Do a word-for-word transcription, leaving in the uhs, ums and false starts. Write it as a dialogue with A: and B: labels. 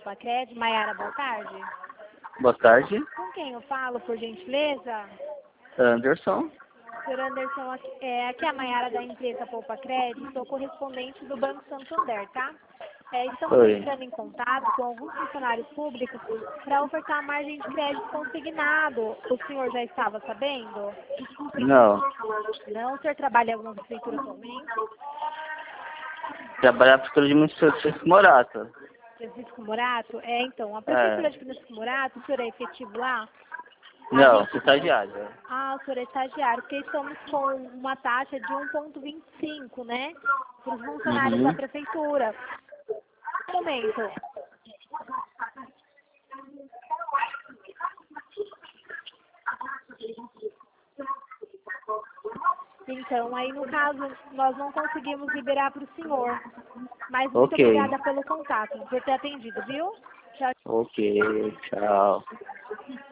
A: Poupa-Crédito. Maiara, boa tarde.
B: Boa tarde.
A: Com quem eu falo, por gentileza?
B: Anderson.
A: senhor Anderson, aqui é, aqui é a Maiara da empresa Poupa-Crédito, sou correspondente do Banco Santander, tá? É, estamos
B: Oi.
A: entrando em contato com alguns funcionários públicos para ofertar margem de crédito consignado. O senhor já estava sabendo?
B: Não.
A: Não? O senhor trabalha em alguma prefeitura atualmente?
B: Trabalhar para o de município de Francisco Morato.
A: Francisco Morato? É, então, a prefeitura
B: É.
A: de Francisco Morato, o senhor é efetivo lá? A
B: Não,
A: gente
B: sou
A: tem-
B: estagiário.
A: Ah, o senhor é estagiário, porque estamos com uma taxa de um vírgula vinte e cinco, né? Para os funcionários da
B: Uhum.
A: prefeitura. Um momento. Então, aí no caso, nós não conseguimos liberar para o senhor. Mas muito
B: Ok.
A: obrigada pelo contato, por ter atendido, viu? Tchau.
B: Ok, tchau.